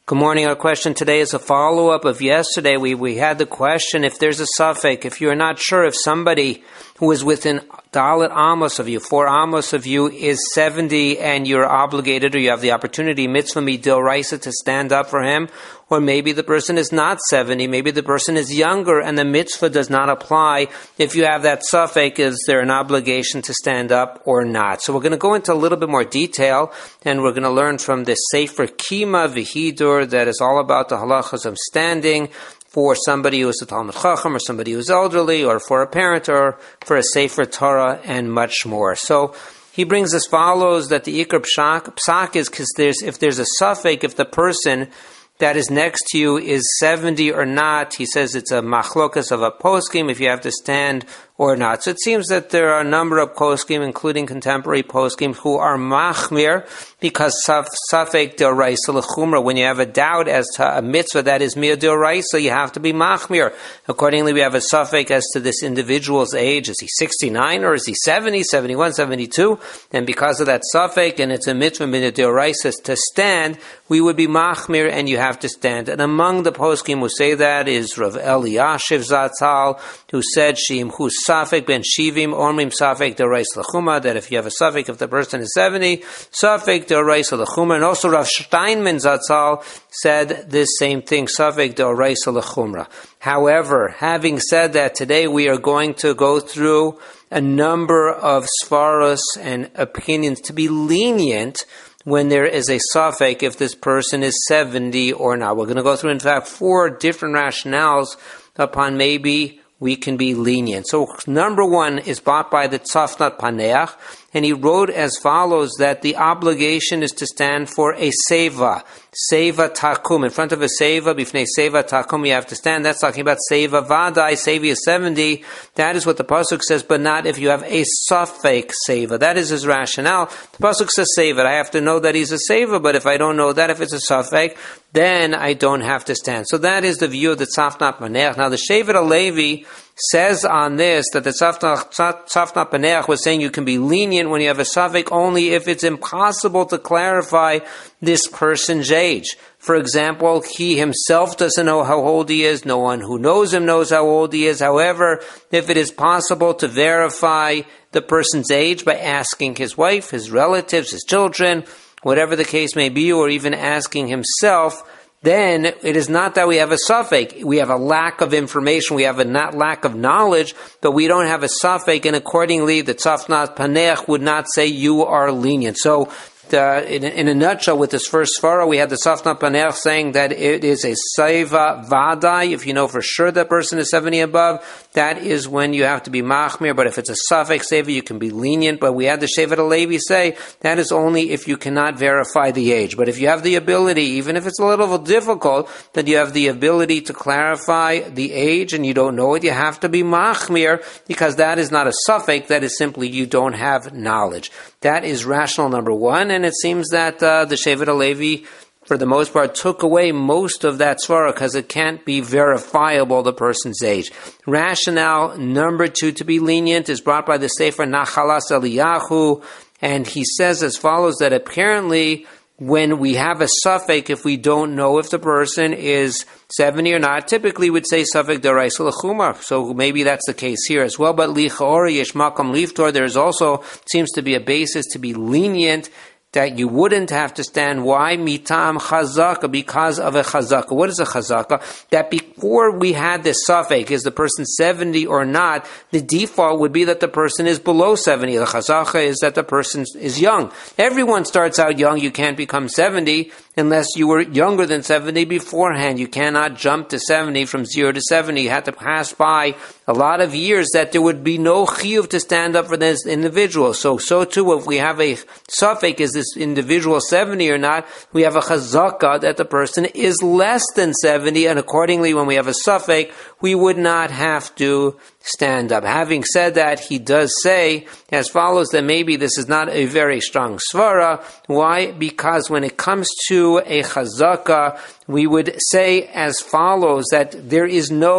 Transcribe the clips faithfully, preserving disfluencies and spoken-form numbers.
Good morning. Our question today is a follow-up of yesterday. We we had the question, if there's a suffix, if you're not sure if somebody who is within Dalit Amos of you, four Amos of you, is seventy and you're obligated or you have the opportunity, mitzvah midil raisa, to stand up for him, or maybe the person is not seventy, maybe the person is younger and the mitzvah does not apply. If you have that suffix, is there an obligation to stand up or not? So we're going to go into a little bit more detail, and we're going to learn from this Sefer Kima V'Hidur that is all about the halachas of standing for somebody who is a Talmud Chacham, or somebody who is elderly, or for a parent, or for a Sefer Torah, and much more. So he brings as follows, that the Ikar Psak is because there's, if there's a suffix, if the person that is next to you is seventy or not, he says it's a machlokas of a poskim, if you have to stand or not. So it seems that there are a number of poskim, including contemporary poskim, who are machmir, because safek d'oraisa l'chumra. When you have a doubt as to a mitzvah that is mir d'oraisa, you have to be machmir. Accordingly, we have a safek as to this individual's age. Is he sixty-nine or is he seventy, seventy-one, seventy-two? And because of that safek, and it's a mitzvah mir d'oraisa to stand, we would be machmir, and you have to stand. And among the poskim who say that is Rav Eliashiv Zatzal, who said Shim Hu Safek ben Shivim Omrim Safek Derais Lachuma, that if you have a Safek, if the person is seventy, Safek Derais Lachuma. And also Rav Steinman Zatzal said this same thing, Safek Derais Lachumra. However, having said that, today we are going to go through a number of svaros and opinions to be lenient when there is a suffix, if this person is seventy or not. We're going to go through, in fact, four different rationales upon maybe we can be lenient. So number one is bought by the Tzafnat Paneach, and he wrote as follows, that the obligation is to stand for a seva, seva takum. In front of a seva, bifnei seva takum, you have to stand. That's talking about seva vadai, seva is seventy. That is what the pasuk says, but not if you have a suffix seva. That is his rationale. The pasuk says seva. I have to know that he's a seva, but if I don't know that, if it's a suffix, then I don't have to stand. So that is the view of the Tzafnat Paneach. Now the Shevet HaLevi says on this that the Tzafnat Paneach was saying you can be lenient when you have a suffix only if it's impossible to clarify this person's age. For example, he himself doesn't know how old he is. No one who knows him knows how old he is. However, if it is possible to verify the person's age by asking his wife, his relatives, his children, whatever the case may be, or even asking himself, then it is not that we have a suffix. We have a lack of information. We have a not lack of knowledge, but we don't have a suffix, and accordingly, the Tzafnat Paneach would not say you are lenient. So, The, in, in a nutshell, with this first svara, we had the Tzafnat Paneach saying that it is a seva vadai. If you know for sure that person is seventy above, that is when you have to be machmir. But if it's a suffix seva, you can be lenient. But we had the Shevet HaLevi say that is only if you cannot verify the age. But if you have the ability, even if it's a little difficult, that you have the ability to clarify the age and you don't know it, you have to be machmir, because that is not a suffix. That is simply you don't have knowledge. That is rational number one. And it seems that uh, the Shevet HaLevi, for the most part, took away most of that svara because it can't be verifiable, the person's age. Rationale number two to be lenient is brought by the Sefer Nachalas Eliyahu, and he says as follows, that apparently when we have a suffix, if we don't know if the person is seventy or not, typically we'd say suffix d'oraisa l'chumra. So maybe that's the case here as well. But licha'ora yesh makom liftor, there's also seems to be a basis to be lenient, that you wouldn't have to stand. Why? Mitam chazaka, because of a chazaka. What is a chazaka? That before we had this suffix, is the person seventy or not, the default would be that the person is below seventy. The chazaka is that the person is young. Everyone starts out young. You can't become seventy unless you were younger than seventy beforehand. You cannot jump to seventy from zero to seventy. You had to pass by a lot of years that there would be no chiyuv to stand up for this individual. So, so too, if we have a suffix, is this individual seventy or not, we have a chazaka that the person is less than seventy, and accordingly, when we have a suffix, we would not have to stand up. Having said that, he does say as follows, that maybe this is not a very strong svara. Why? Because when it comes to a chazaka, we would say as follows, that there is no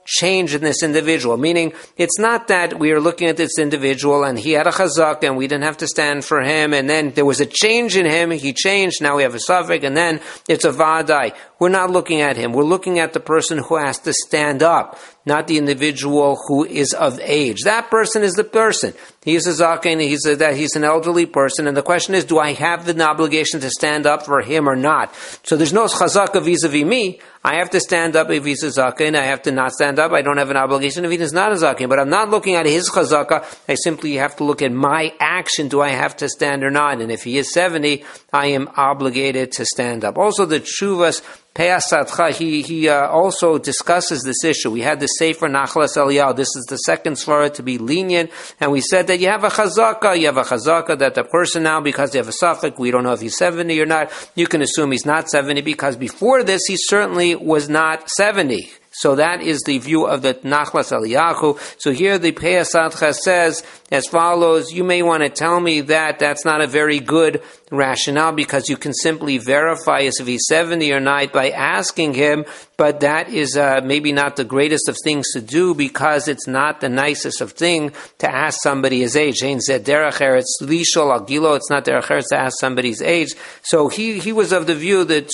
change in this individual. Meaning, it's not that we are looking at this individual and he had a chazaka and we didn't have to stand for him, and then there was a change in him, he changed, now we have a suffix, and then it's a vadai. We're not looking at him. We're looking at the person who has to stand up, not the individual who is of age. That person is the person. He's a zaken, he's a, that he's an elderly person, and the question is, do I have the obligation to stand up for him or not? So there's no chazaka vis-a-vis me. I have to stand up if he's a zaken. I have to not stand up. I don't have an obligation if he is not a zaken. But I'm not looking at his chazaka. I simply have to look at my action. Do I have to stand or not? And if he is seventy, I am obligated to stand up. Also, the Tshuvas Peasatcha, he, he uh, also discusses this issue. We had the Sefer Nachlas Eliyahu. This is the second svara to be lenient. And we said that you have a chazaka, you have a chazaka that the person now, because you have a suffix, we don't know if he's seventy or not. You can assume he's not seventy because before this, he certainly was not seventy. So that is the view of the Nachlas Eliyahu. So here the Peasatcha says as follows: you may want to tell me that that's not a very good rationale because you can simply verify as if he's seventy or not by asking him, but that is uh, maybe not the greatest of things to do because it's not the nicest of thing to ask somebody his age. It's not derech eretz to ask somebody's age. So he, he was of the view that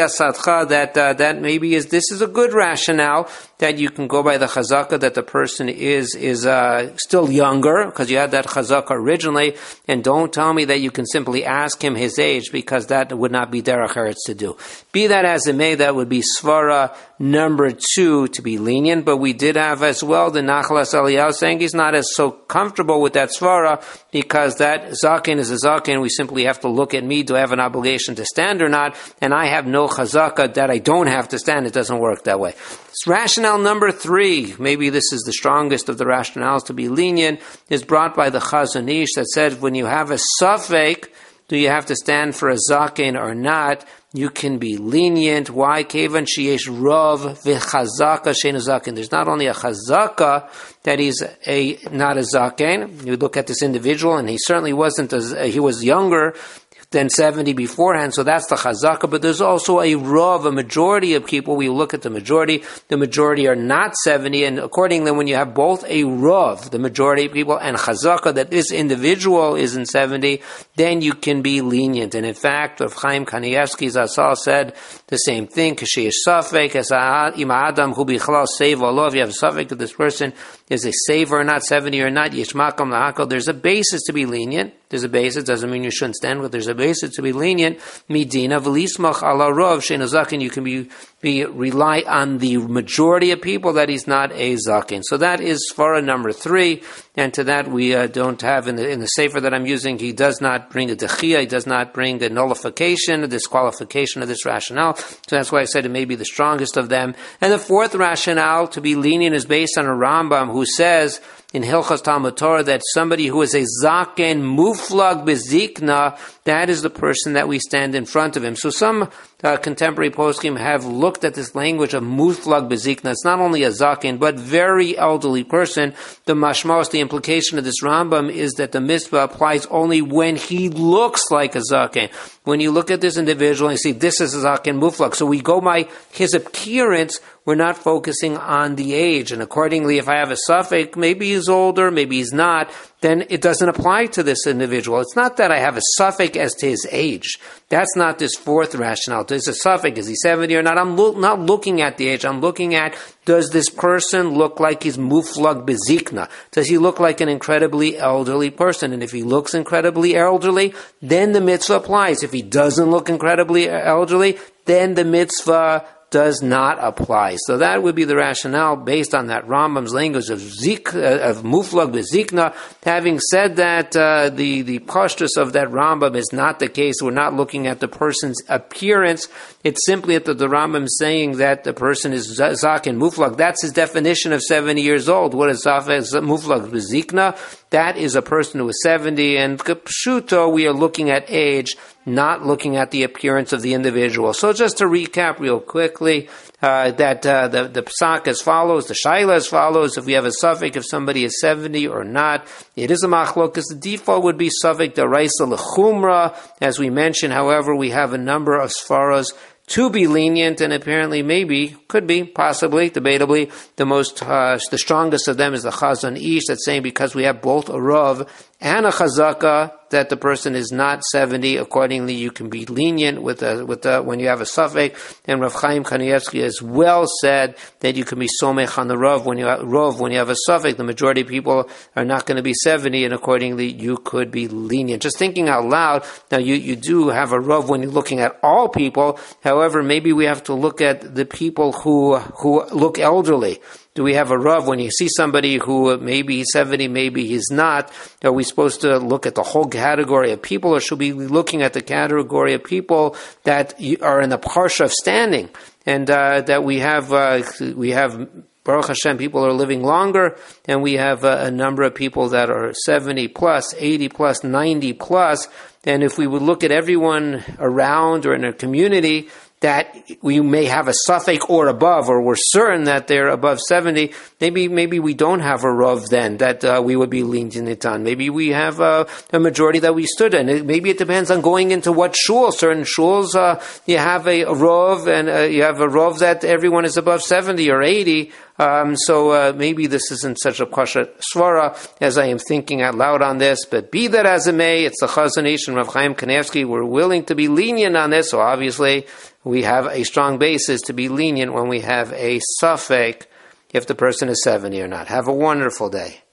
that uh, that maybe is this is a good rationale that you can go by the chazaka that the person is is uh, still younger because you had that chazaka originally, and don't tell me that you can simply ask him his age because that would not be derech eretz to do. Be that as it may, that would be svara number two to be lenient, but we did have as well the Nachlas Eliyahu saying he's not as so comfortable with that svara because that zaken is a zaken. We simply have to look at me. Do I have an obligation to stand or not? And I have no chazaka that I don't have to stand. It doesn't work that way. Rationale number three, maybe this is the strongest of the rationales to be lenient, is brought by the Chazon Ish that said when you have a suffix, do you have to stand for a zaken or not? You can be lenient. Why? Kevan sheyesh rov v'chazaka she'enu zaken. There's not only a chazaka that he's a not a zaken. You look at this individual, and he certainly wasn't. A, he was younger than seventy beforehand, so that's the chazaka, but there's also a rov, a majority of people. We look at the majority, the majority are not seventy, and accordingly, when you have both a rov, the majority of people, and chazaka, that this individual isn't seventy, then you can be lenient. And in fact, Rav Chaim Kanievsky Zatzal said the same thing, Kasheyesh safek, as im adam hu bichlal seiva Allah, if you have a safek that this person is a saver or not, seventy or not, yesh makam lahakol, there's a basis to be lenient. There's a basis, doesn't mean you shouldn't stand, but there's a basis to be lenient. Midina v'lismach ala rov she'enu zaken. You can be, be rely on the majority of people that he's not a zaken. So that is svara number three, and to that we uh, don't have in the in the sefer that I'm using. He does not bring a dechia. He does not bring a nullification, a disqualification of this rationale. So that's why I said it may be the strongest of them. And the fourth rationale to be lenient is based on a Rambam who says in Hilchos Talmud Torah that somebody who is a zaken muflag bezikna, that is the person that we stand in front of him. So some uh, contemporary poskim have looked at this language of muflag bezikna. It's not only a zaken, but very elderly person. The mashmos, the implication of this Rambam is that the mitzvah applies only when he looks like a zaken. When you look at this individual and you see this is a zaken muflag, so we go by his appearance. We're not focusing on the age, and accordingly, if I have a suffix, maybe he's older, maybe he's not, then it doesn't apply to this individual. It's not that I have a suffix as to his age. That's not this fourth rationale. There's a suffix, is he seventy or not? I'm lo- not looking at the age. I'm looking at, does this person look like he's muflag bezikna? Does he look like an incredibly elderly person? And if he looks incredibly elderly, then the mitzvah applies. If he doesn't look incredibly elderly, then the mitzvah does not apply. So that would be the rationale based on that Rambam's language of zik, uh, of muflag bezikna. Having said that, uh, the, the pashtus of that Rambam is not the case. We're not looking at the person's appearance. It's simply that the Rambam is saying that the person is zaken muflag. That's his definition of seventy years old. What is muflag bezikna? That is a person who is seventy, and pshuto, we are looking at age, not looking at the appearance of the individual. So just to recap real quickly, uh, that uh, the, the psak as follows, the shaila as follows: if we have a suffix, if somebody is seventy or not, it is a machlokas. The default would be suffix deraisa lechumra. As we mentioned, however, we have a number of sfaras to be lenient, and apparently maybe, could be, possibly, debatably, the most, uh, the strongest of them is the Chazon Ish, that's saying because we have both a Rav and a Chazaka, that the person is not seventy. Accordingly, you can be lenient with a, with a, when you have a Safek. And Rav Chaim Kanievsky as well said that you can be Somech on the Rav when you have, Rav when you have a Safek. The majority of people are not going to be seventy, and accordingly, you could be lenient. Just thinking out loud, now you, you do have a Rav when you're looking at all people. However, maybe we have to look at the people who, who look elderly. Do we have a Rav when you see somebody who maybe he's seventy, maybe he's not? Are we supposed to look at the whole category of people, or should we be looking at the category of people that are in the parsha of standing, and uh, that we have uh, we have Baruch Hashem, people are living longer, and we have uh, a number of people that are seventy plus, eighty plus, ninety plus, and if we would look at everyone around or in a community that we may have a suffix or above, or we're certain that they're above seventy, maybe maybe we don't have a Rav then that uh, we would be lenient on. Maybe we have uh, a majority that we stood in. It, maybe it depends on going into what shul. Certain shuls, uh, you have a, a Rav, and uh, you have a Rav that everyone is above seventy or eighty. Um, so uh, maybe this isn't such a pasha svara as I am thinking out loud on this, but be that as it may, it's the Chazon Ish and Rav Chaim Kanievsky. We're willing to be lenient on this, so obviously we have a strong basis to be lenient when we have a suffix if the person is seventy or not. Have a wonderful day.